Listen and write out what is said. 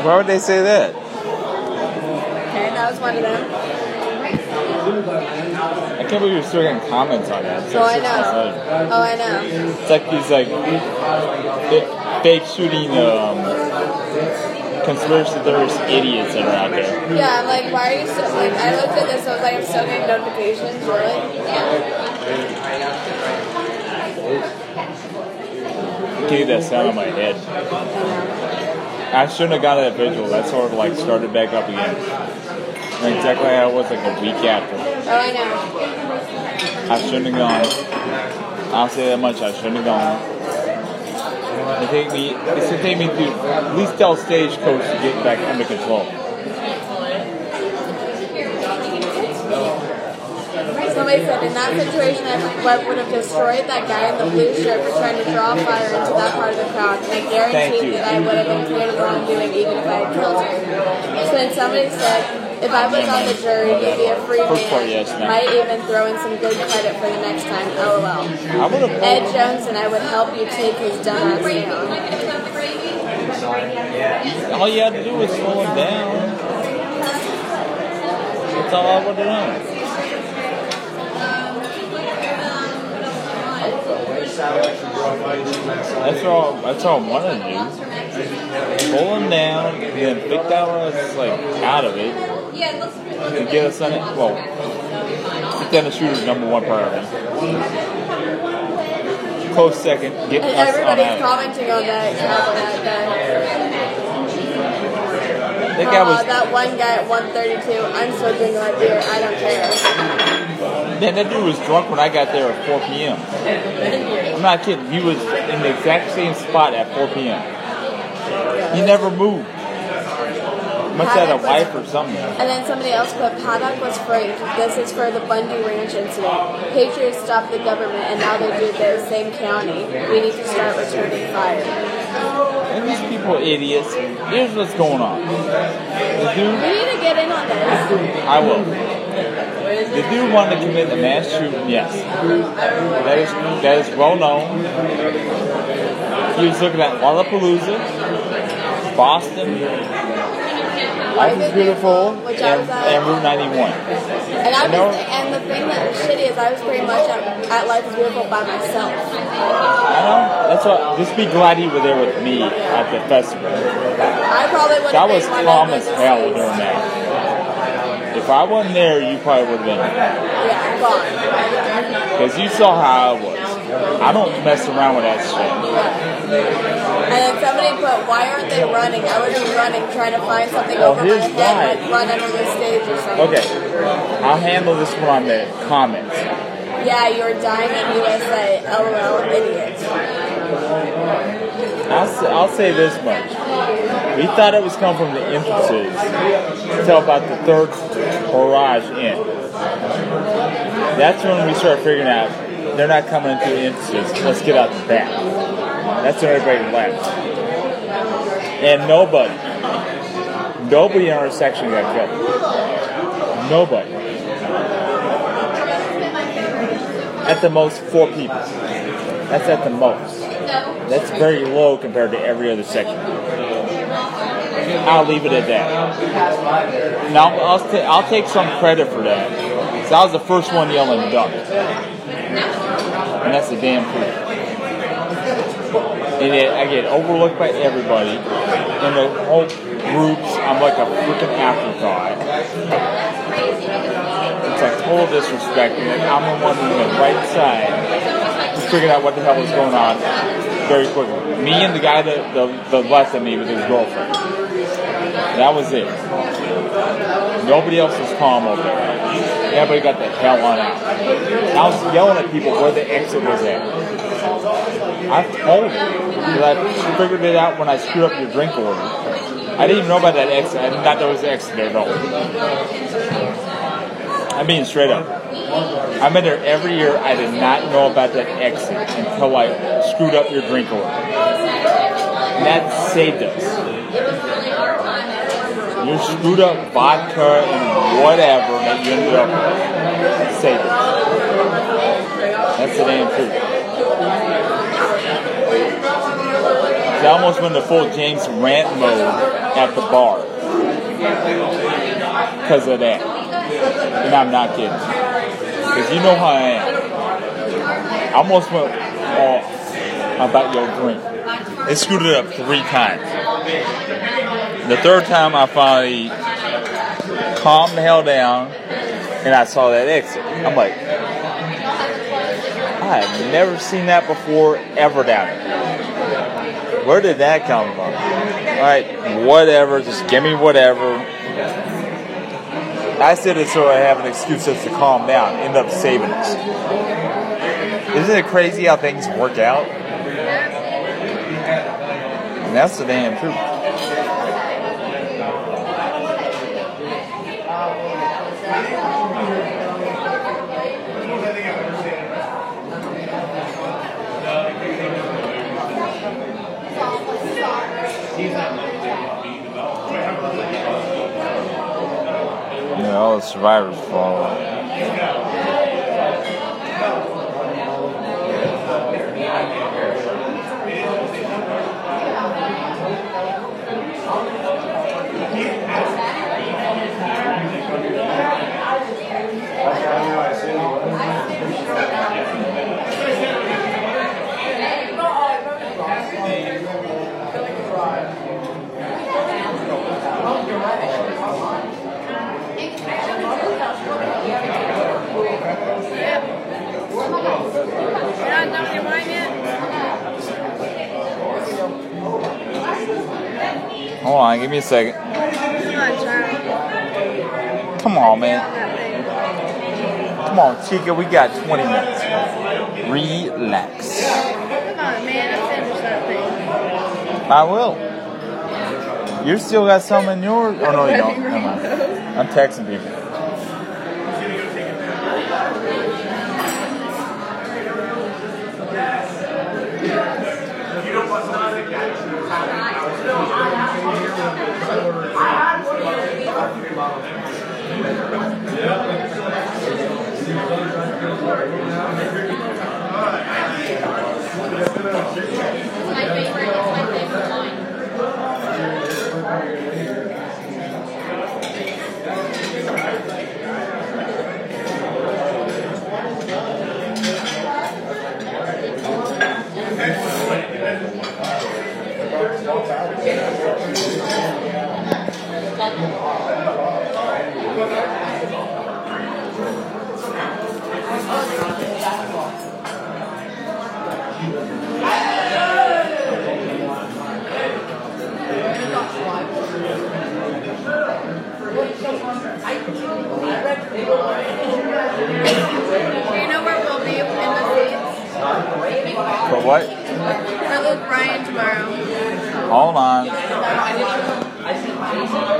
Why would they say that? Okay, that was one of them. I can't believe you're still getting comments on that. Oh, I know. Oh, I know. It's like these fake shooting conspiracy theorist idiots that are out there. Yeah, I'm like, why are you still, like, I looked at this, I was like, I'm still getting notifications, really? Get that sound on my head. I shouldn't have gone to that vigil. That sort of like started back up again. And exactly how it was like a week after. Oh, I know. I shouldn't have gone. I'll say that much. I shouldn't have gone. It's going to take me to at least tell Stagecoach to get back under control. Somebody said in that situation, I would have destroyed that guy in the blue shirt for trying to draw fire into that part of the crowd. And I guarantee that I would have been cleared of wrongdoing even if I had killed him. So then somebody said, if I was on the jury, you'd be a free man. Might even throw in some good credit for the next time. LOL. Ed Jones and I would help you take his dumbass down. All you had to do was slow him down. That's all I would have done. That's all I wanted to do. Pull him down, then pick that one like out of it. To get us on it. Well, get down the shooter's number one priority. Close second. Get us on everybody's commenting on that that one guy at 132. I'm still drinking my beer. I don't care. Man, that dude was drunk when I got there at 4 p.m. I'm not kidding. He was in the exact same spot at 4 p.m. He never moved. Must have had a wife or something. And then somebody else put, Paddock was framed. This is for the Bundy Ranch incident. Patriots stopped the government, and now they do the same county. We need to start returning fire. And these people are idiots. Here's what's going on. The dude, we need to get in on this. I will. The dude wanted to commit a mass shooting, yes. That is well known. He was looking at Lollapalooza, Boston, Life is Beautiful, and Route 91. And the thing that was shitty is I was pretty much at Life is Beautiful by myself. I know. That's what. Just be glad you were there with me at the festival. I probably would have That was calm as hell during that. If I wasn't there, you probably would have been. Yeah, gone. Because you saw how I was. I don't mess around with that shit. And then somebody put, why aren't they running? I would be running, trying to find something over my head, like run under the stage or something. Okay, I'll handle this one on the comments. Yeah, you're dying in USA. LOL, idiot. I'll say this much. We thought it was coming from the entrances until about the third barrage in. That's when we started figuring out they're not coming into the entrances. Let's get out the back. That's when everybody left. And nobody in our section got killed. Nobody. At the most, 4 people. That's at the most. That's very low compared to every other section. I'll leave it at that. Now, I'll take some credit for that. So I was the first one yelling duck. And that's the damn truth. And I get overlooked by everybody. In the whole groups, I'm like a freaking afterthought. It's like total disrespect. And I'm the one on the right side just figuring out what the hell was going on very quickly. Me and the guy that the left of me with his girlfriend. That was it. Nobody else was calm over there. Everybody got the hell on out. And I was yelling at people where the exit was at. I told them. Because I figured it out when I screwed up your drink order. I didn't even know about that exit. I did not know there was an exit there at all. I'm being straight up. I've been there every year. I did not know about that exit until I screwed up your drink order. And that saved us. You screwed up vodka and whatever that you ended up with. Saved us. That's the damn truth. I almost went into full James rant mode at the bar because of that. And I'm not kidding. Because you know how I am. I almost went off about your drink. They screwed it up 3 times. The 3rd time I finally calmed the hell down and I saw that exit. I'm like, I have never seen that before ever down here. Where did that come from? Alright, whatever, just give me whatever. I said it so I have an excuse just to calm down, end up saving us. Isn't it crazy how things work out? And that's the damn truth. Yeah, all the survivors fall. Hold on, give me a second. Come on, man. Come on, Chica, we got 20 minutes. Relax. Come on, man, I'll finish that thing. I will. You still got some in yours? Oh, no, you don't. Come on. I'm texting people. For what? For Luke Bryan tomorrow. Hold on.